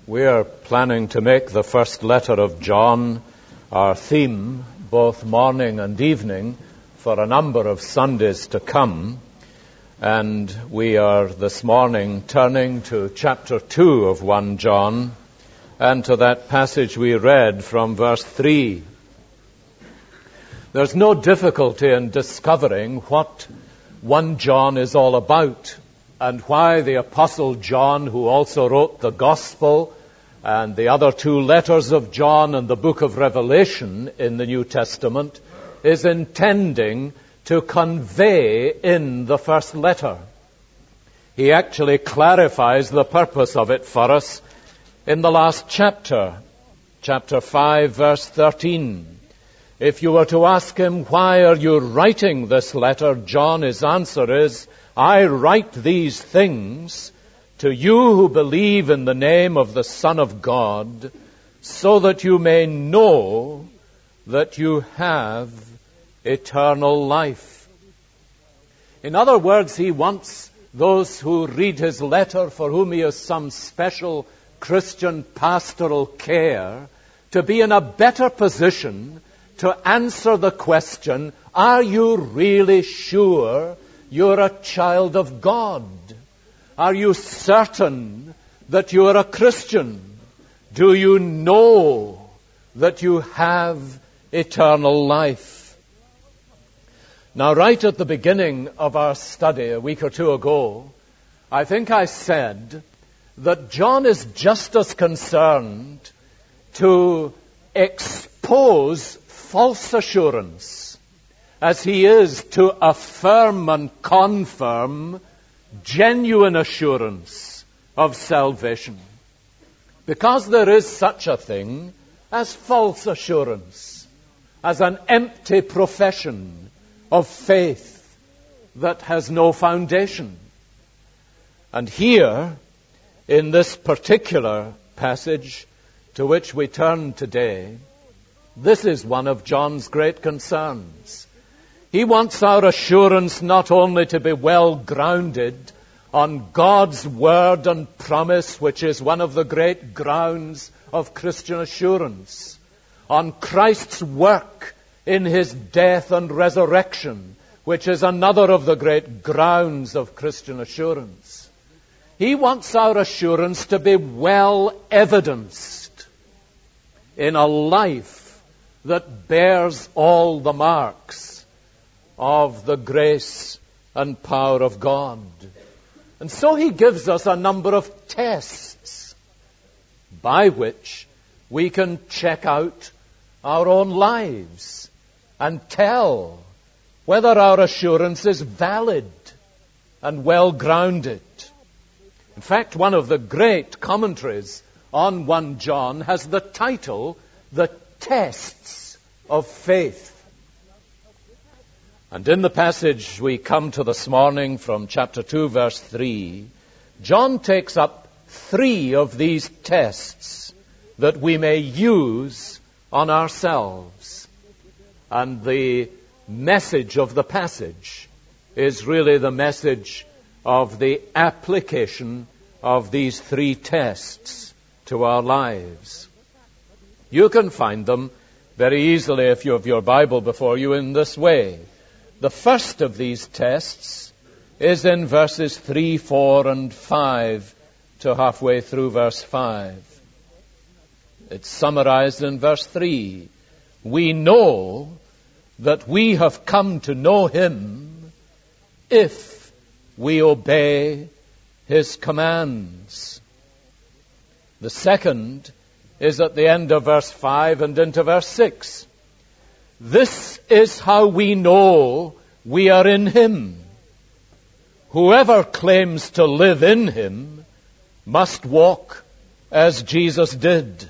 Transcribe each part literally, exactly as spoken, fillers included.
We are planning to make the first letter of John our theme, both morning and evening, for a number of Sundays to come. And we are this morning turning to chapter two of First John, and to that passage we read from verse three. There's no difficulty in discovering what First John is all about, and why the Apostle John, who also wrote the Gospel and the other two letters of John and the book of Revelation in the New Testament, is intending to convey in the first letter. He actually clarifies the purpose of it for us in the last chapter, chapter five, verse thirteen. If you were to ask him, why are you writing this letter, John, his answer is, I write these things to you who believe in the name of the Son of God, so that you may know that you have eternal life. In other words, he wants those who read his letter, for whom he has some special Christian pastoral care, to be in a better position to answer the question, are you really sure you're a child of God? Are you certain that you are a Christian? Do you know that you have eternal life? Now, right at the beginning of our study a week or two ago, I think I said that John is just as concerned to expose false assurance as he is to affirm and confirm genuine assurance of salvation. Because there is such a thing as false assurance, as an empty profession of faith that has no foundation. And here, in this particular passage to which we turn today, this is one of John's great concerns. He wants our assurance not only to be well grounded on God's word and promise, which is one of the great grounds of Christian assurance, on Christ's work in his death and resurrection, which is another of the great grounds of Christian assurance. He wants our assurance to be well evidenced in a life that bears all the marks of the grace and power of God. And so he gives us a number of tests by which we can check out our own lives and tell whether our assurance is valid and well grounded. In fact, one of the great commentaries on First John has the title, The Tests of Faith. And in the passage we come to this morning from chapter two, verse three, John takes up three of these tests that we may use on ourselves. And the message of the passage is really the message of the application of these three tests to our lives. You can find them very easily if you have your Bible before you in this way. The first of these tests is in verses three, four, and five to halfway through verse five. It's summarized in verse three. We know that we have come to know him if we obey his commands. The second is at the end of verse five and into verse six. This is how we know we are in him. Whoever claims to live in him must walk as Jesus did.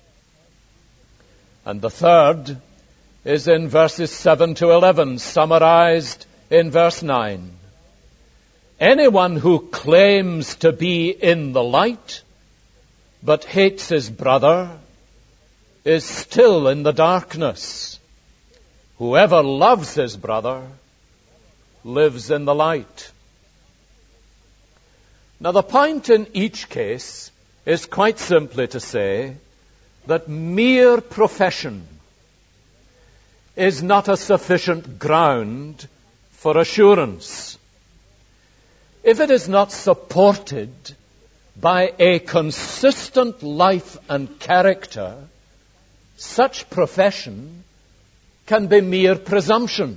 And the third is in verses seven to eleven, summarized in verse nine. Anyone who claims to be in the light but hates his brother is still in the darkness. Whoever loves his brother lives in the light. Now, the point in each case is quite simply to say that mere profession is not a sufficient ground for assurance. If it is not supported by a consistent life and character, such profession can be mere presumption.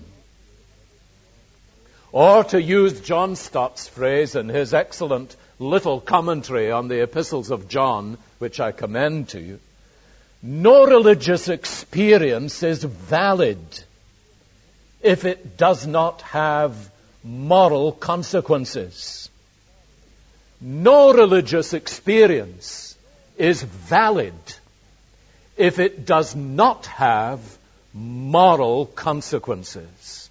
Or, to use John Stott's phrase in his excellent little commentary on the epistles of John, which I commend to you, no religious experience is valid if it does not have moral consequences. No religious experience is valid if it does not have moral consequences.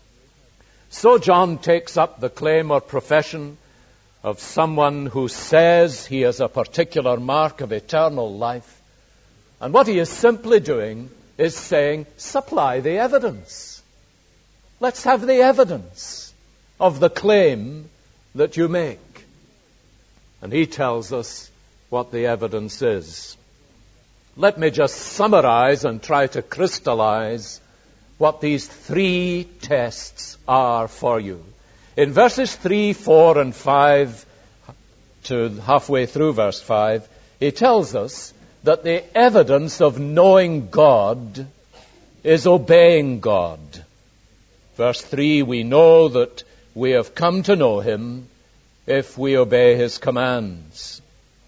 So John takes up the claim or profession of someone who says he has a particular mark of eternal life, and what he is simply doing is saying, supply the evidence. Let's have the evidence of the claim that you make. And he tells us what the evidence is. Let me just summarize and try to crystallize what these three tests are for you. In verses three, four, and five, to halfway through verse five, he tells us that the evidence of knowing God is obeying God. Verse three, we know that we have come to know him if we obey his commands.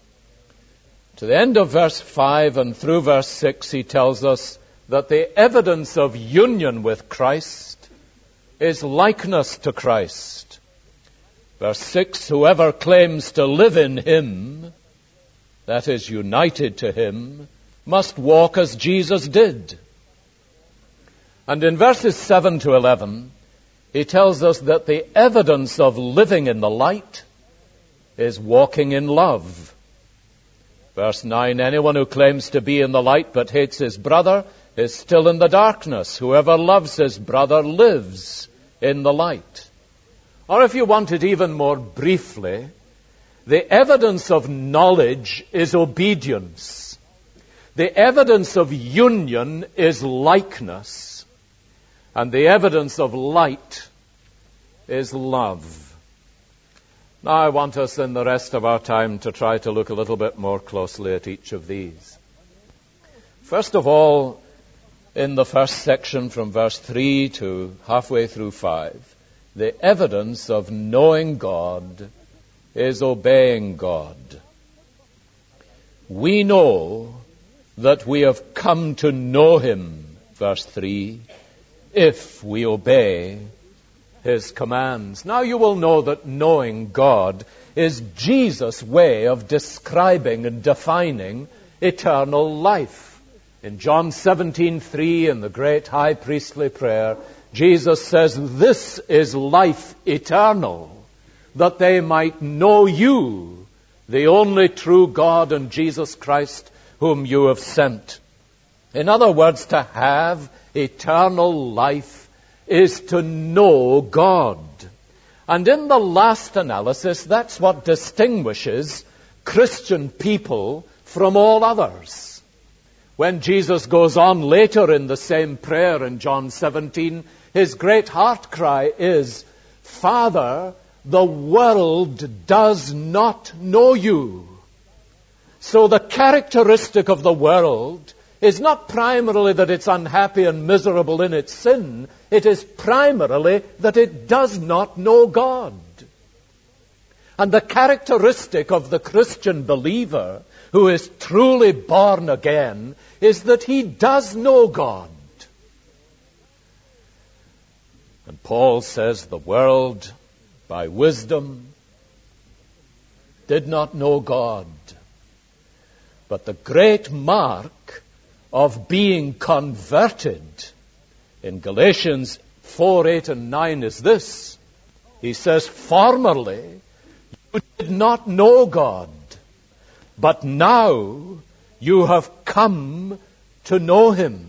To the end of verse five and through verse six, he tells us that the evidence of union with Christ is likeness to Christ. Verse six, whoever claims to live in him, that is, united to him, must walk as Jesus did. And in verses seven to eleven, he tells us that the evidence of living in the light is walking in love. Verse nine, anyone who claims to be in the light but hates his brother is still in the darkness. Whoever loves his brother lives in the light. Or if you want it even more briefly, the evidence of knowledge is obedience. The evidence of union is likeness. And the evidence of light is love. Now I want us in the rest of our time to try to look a little bit more closely at each of these. First of all, in the first section from verse three to halfway through five, the evidence of knowing God is obeying God. We know that we have come to know him, verse three, if we obey his commands. Now you will know that knowing God is Jesus' way of describing and defining eternal life. In John seventeen three, in the great high priestly prayer, Jesus says, "This is life eternal, that they might know you, the only true God, and Jesus Christ, whom you have sent." In other words, to have eternal life is to know God. And in the last analysis, that's what distinguishes Christian people from all others. When Jesus goes on later in the same prayer in John seventeen, his great heart cry is, "Father, the world does not know you." So the characteristic of the world is not primarily that it's unhappy and miserable in its sin. It is primarily that it does not know God. And the characteristic of the Christian believer who is truly born again is that he does know God. And Paul says the world, by wisdom, did not know God. But the great mark of being converted in Galatians four, eight, and nine is this. He says, "Formerly you did not know God, but now you have come to know him."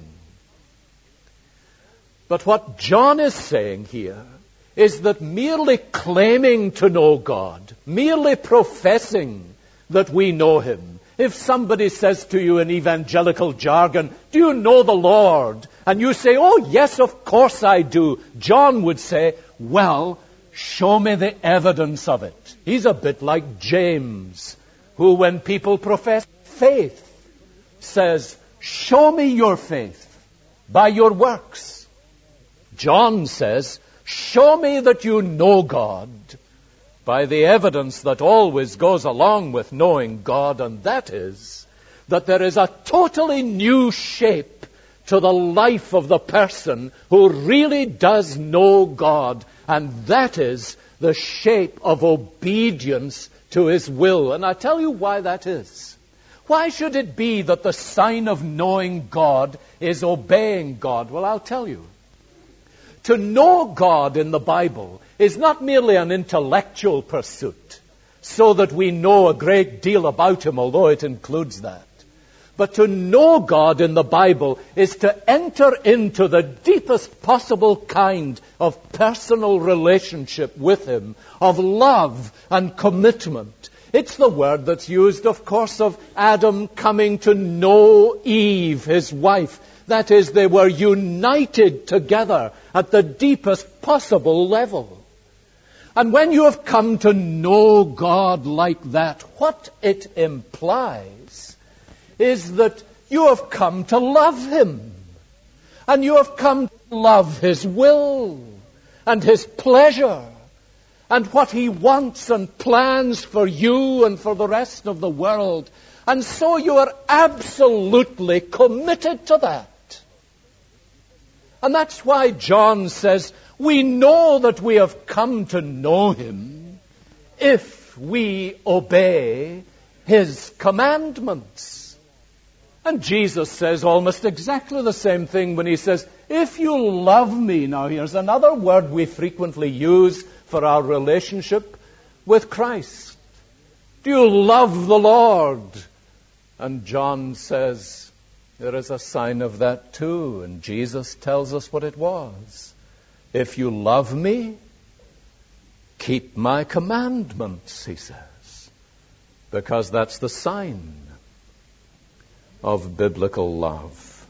But what John is saying here is that merely claiming to know God, merely professing that we know him. If somebody says to you in evangelical jargon, do you know the Lord? And you say, oh yes, of course I do. John would say, well, show me the evidence of it. He's a bit like James, who when people profess faith, says, show me your faith by your works. John says, show me that you know God by the evidence that always goes along with knowing God, and that is that there is a totally new shape to the life of the person who really does know God, and that is the shape of obedience to his will. And I tell you why that is. Why should it be that the sign of knowing God is obeying God? Well, I'll tell you. To know God in the Bible is not merely an intellectual pursuit, so that we know a great deal about him, although it includes that. But to know God in the Bible is to enter into the deepest possible kind of personal relationship with him, of love and commitment. It's the word that's used, of course, of Adam coming to know Eve, his wife. That is, they were united together at the deepest possible level. And when you have come to know God like that, what it implies is that you have come to love him. And you have come to love his will and his pleasure and what he wants and plans for you and for the rest of the world. And so you are absolutely committed to that. And that's why John says, we know that we have come to know him if we obey his commandments. And Jesus says almost exactly the same thing when he says, if you love me. Now here's another word we frequently use for our relationship with Christ. Do you love the Lord? And John says, there is a sign of that too. And Jesus tells us what it was. If you love me, keep my commandments, he says. Because that's the sign of biblical love.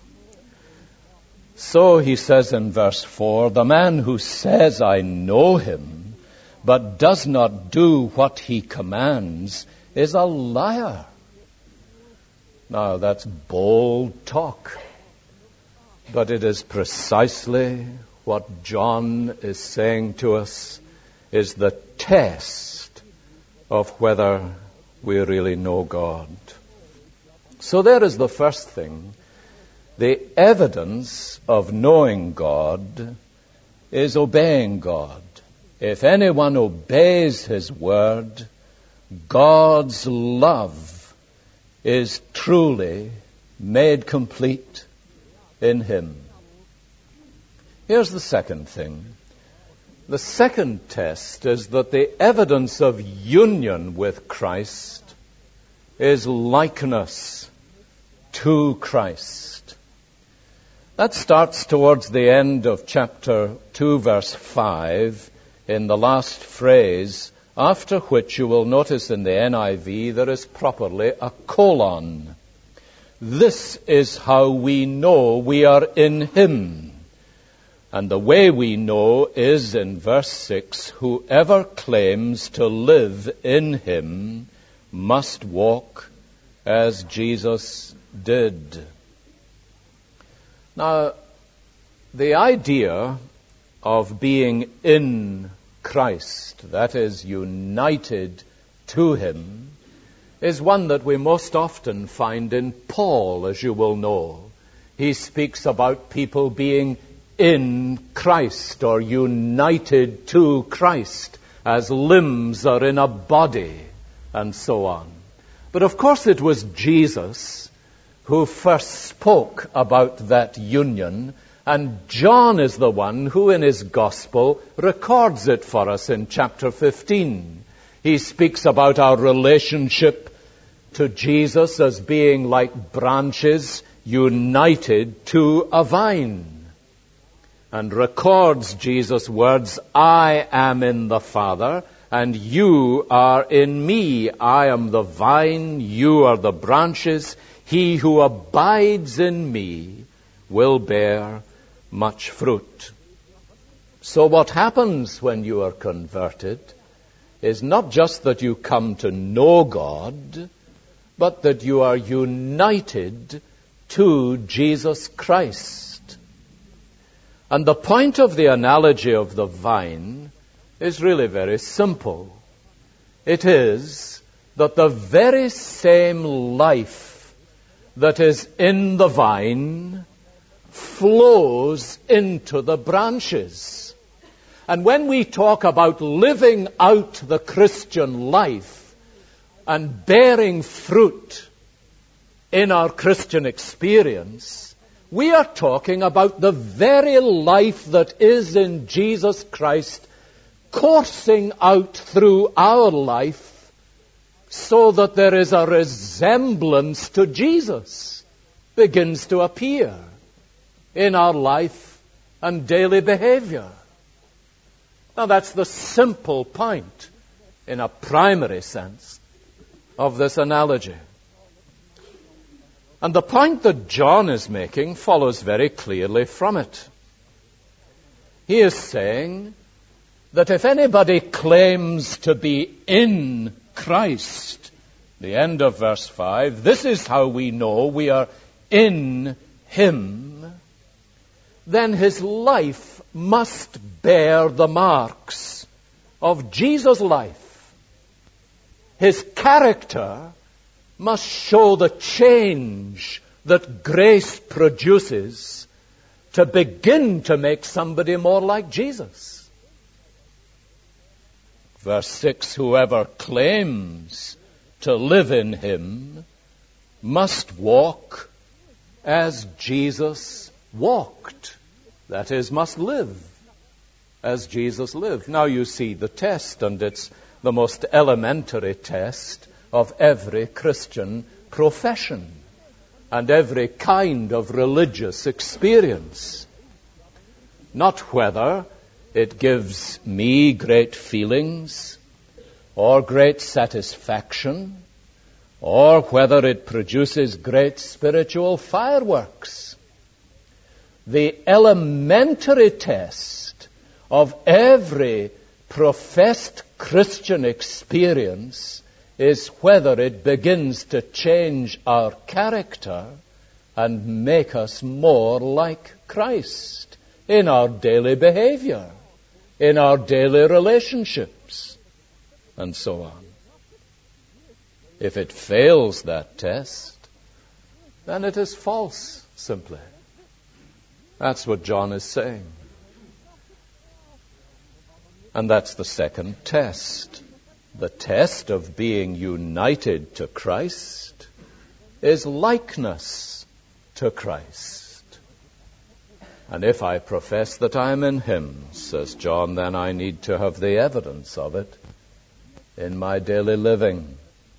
So he says in verse four, the man who says, I know him, but does not do what he commands, is a liar. Now, that's bold talk, but it is precisely what John is saying to us is the test of whether we really know God. So there is the first thing. The evidence of knowing God is obeying God. If anyone obeys his word, God's love is truly made complete in him. Here's the second thing. The second test is that the evidence of union with Christ is likeness to Christ. That starts towards the end of chapter two, verse five, in the last phrase, after which you will notice in the N I V there is properly a colon. This is how we know we are in him. And the way we know is in verse six, whoever claims to live in him must walk as Jesus did. Now, the idea of being in Christ, that is, united to him, is one that we most often find in Paul, as you will know. He speaks about people being in Christ or united to Christ as limbs are in a body and so on. But of course it was Jesus who first spoke about that union, and John is the one who in his gospel records it for us in chapter fifteen. He speaks about our relationship to Jesus as being like branches united to a vine, and records Jesus' words, I am in the Father, and you are in me. I am the vine, you are the branches. He who abides in me will bear much fruit. So what happens when you are converted is not just that you come to know God, but that you are united to Jesus Christ. And the point of the analogy of the vine is really very simple. It is that the very same life that is in the vine flows into the branches. And when we talk about living out the Christian life and bearing fruit in our Christian experience, we are talking about the very life that is in Jesus Christ coursing out through our life so that there is a resemblance to Jesus begins to appear in our life and daily behavior. Now that's the simple point in a primary sense of this analogy. And the point that John is making follows very clearly from it. He is saying that if anybody claims to be in Christ, the end of verse five, this is how we know we are in Him, then his life must bear the marks of Jesus' life. His character must show the change that grace produces to begin to make somebody more like Jesus. Verse six, whoever claims to live in Him must walk as Jesus walked. That is, must live as Jesus lived. Now you see the test, and it's the most elementary test of every Christian profession and every kind of religious experience. Not whether it gives me great feelings or great satisfaction, or whether it produces great spiritual fireworks. The elementary test of every professed Christian experience is whether it begins to change our character and make us more like Christ in our daily behavior, in our daily relationships, and so on. If it fails that test, then it is false, simply. That's what John is saying. And that's the second test. The test of being united to Christ is likeness to Christ. And if I profess that I am in Him, says John, then I need to have the evidence of it in my daily living.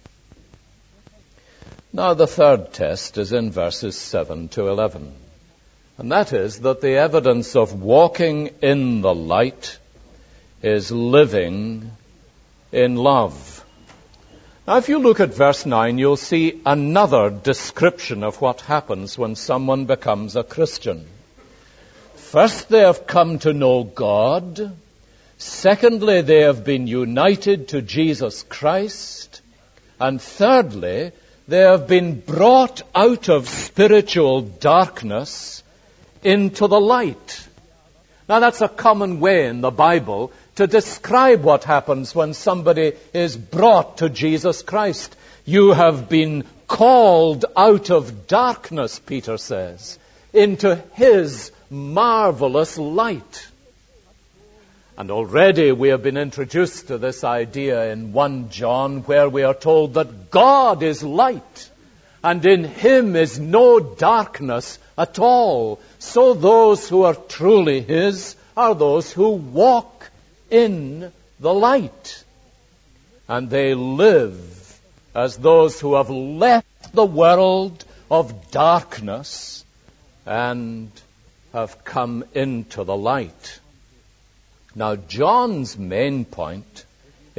Now the third test is in verses seven to eleven. And that is that the evidence of walking in the light is living in love. Now if you look at verse nine, you'll see another description of what happens when someone becomes a Christian. First, they have come to know God. Secondly, they have been united to Jesus Christ. And thirdly, they have been brought out of spiritual darkness into the light. Now that's a common way in the Bible to describe what happens when somebody is brought to Jesus Christ. You have been called out of darkness, Peter says, into His marvelous light. And already we have been introduced to this idea in First John, where we are told that God is light, and in Him is no darkness at all. So those who are truly His are those who walk in the light. And they live as those who have left the world of darkness and have come into the light. Now, John's main point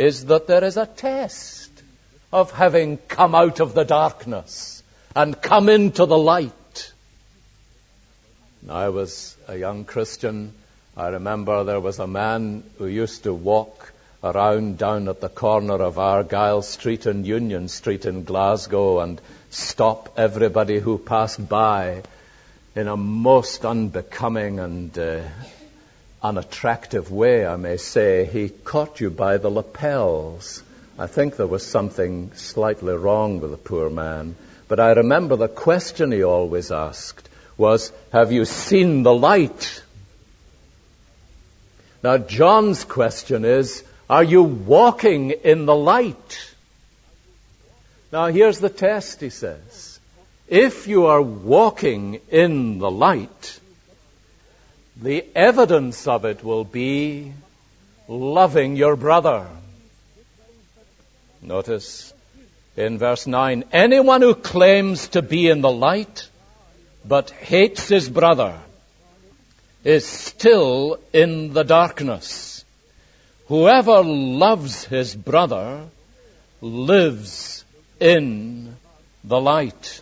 is that there is a test of having come out of the darkness and come into the light. When I was a young Christian, I remember there was a man who used to walk around down at the corner of Argyle Street and Union Street in Glasgow and stop everybody who passed by in a most unbecoming and uh, unattractive way, I may say. He caught you by the lapels. I think there was something slightly wrong with the poor man. But I remember the question he always asked was, have you seen the light? Now, John's question is, are you walking in the light? Now, here's the test, he says. If you are walking in the light, the evidence of it will be loving your brother. Notice in verse nine, anyone who claims to be in the light but hates his brother is still in the darkness. Whoever loves his brother lives in the light.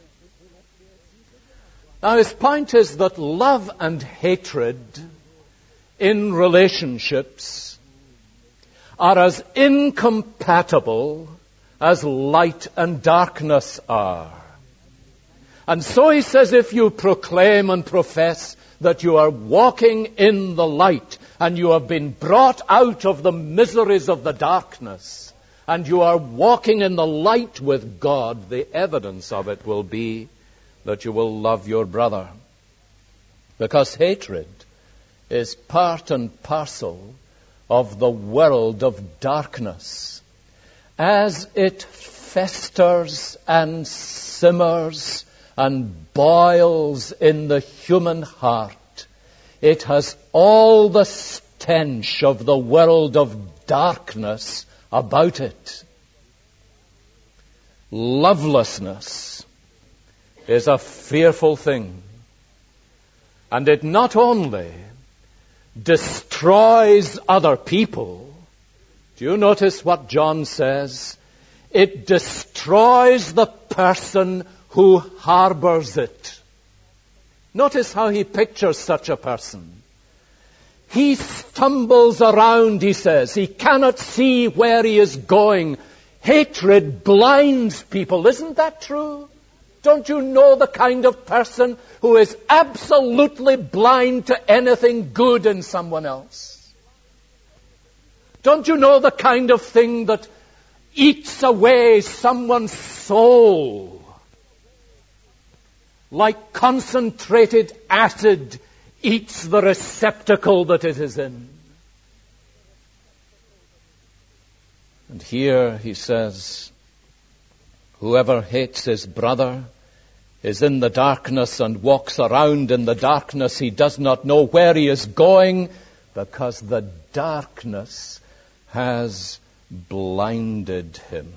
Now, his point is that love and hatred in relationships are as incompatible as light and darkness are. And so he says, if you proclaim and profess that you are walking in the light and you have been brought out of the miseries of the darkness and you are walking in the light with God, the evidence of it will be that you will love your brother. Because hatred is part and parcel of the world of darkness. As it festers and simmers and boils in the human heart, it has all the stench of the world of darkness about it. Lovelessness is a fearful thing. And it not only destroys other people, do you notice what John says? It destroys the person who harbors it. Notice how he pictures such a person. He stumbles around, he says. He cannot see where he is going. Hatred blinds people. Isn't that true? Don't you know the kind of person who is absolutely blind to anything good in someone else? Don't you know the kind of thing that eats away someone's soul like concentrated acid eats the receptacle that it is in? And here he says, whoever hates his brother is in the darkness and walks around in the darkness. He does not know where he is going because the darkness has blinded him.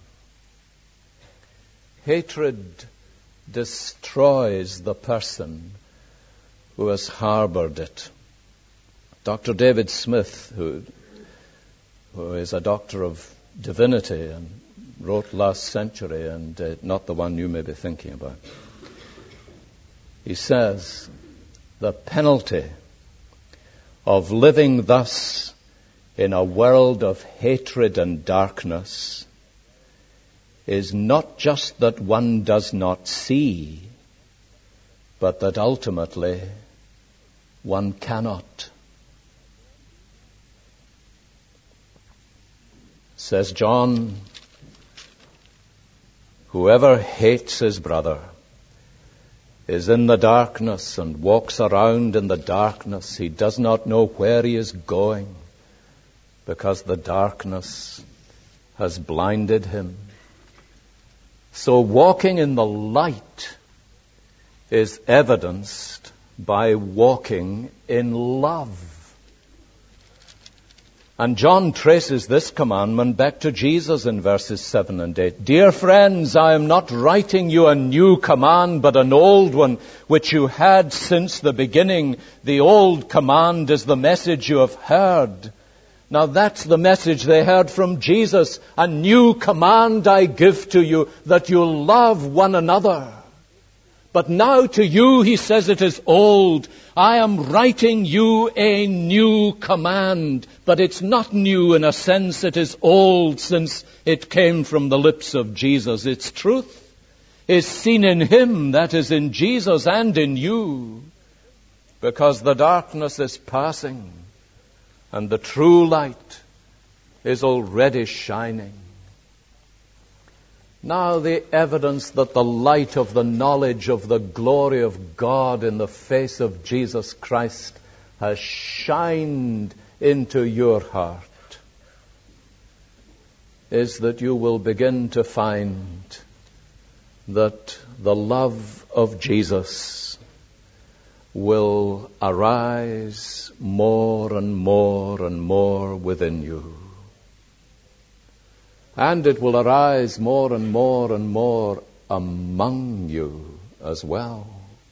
Hatred destroys the person who has harbored it. Doctor David Smith, who, who is a doctor of divinity and wrote last century, and uh, not the one you may be thinking about. He says, the penalty of living thus in a world of hatred and darkness is not just that one does not see, but that ultimately one cannot. Says John, whoever hates his brother is in the darkness and walks around in the darkness. He does not know where he is going because the darkness has blinded him. So walking in the light is evidenced by walking in love. And John traces this commandment back to Jesus in verses seven and eight. Dear friends, I am not writing you a new command, but an old one, which you had since the beginning. The old command is the message you have heard. Now that's the message they heard from Jesus. A new command I give to you, that you love one another. But now to you, he says, it is old. I am writing you a new command. But it's not new in a sense. It is old since it came from the lips of Jesus. Its truth is seen in him, that is in Jesus and in you. Because the darkness is passing and the true light is already shining. Now the evidence that the light of the knowledge of the glory of God in the face of Jesus Christ has shined into your heart is that you will begin to find that the love of Jesus will arise more and more and more within you. And it will arise more and more and more among you as well.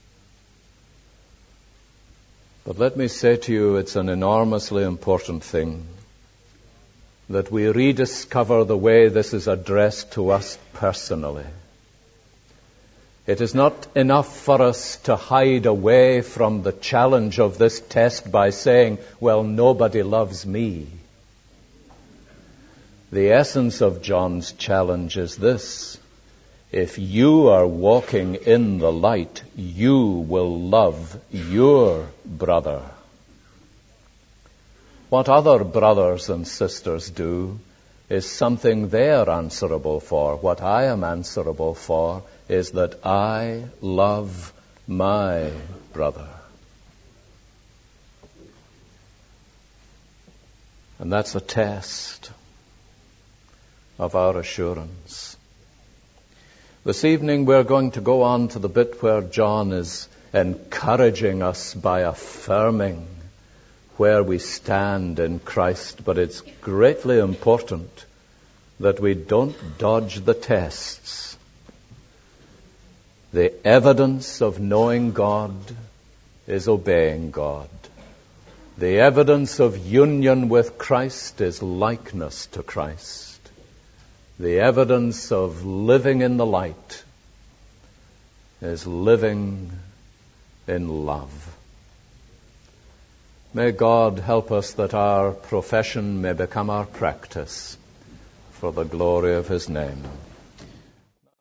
But let me say to you, it's an enormously important thing that we rediscover the way this is addressed to us personally. It is not enough for us to hide away from the challenge of this test by saying, well, nobody loves me. The essence of John's challenge is this: if you are walking in the light, you will love your brother. What other brothers and sisters do is something they are answerable for. What I am answerable for is that I love my brother. And that's a test of our assurance. This evening we're going to go on to the bit where John is encouraging us by affirming where we stand in Christ, but it's greatly important that we don't dodge the tests. The evidence of knowing God is obeying God. The evidence of union with Christ is likeness to Christ. The evidence of living in the light is living in love. May God help us that our profession may become our practice for the glory of his name.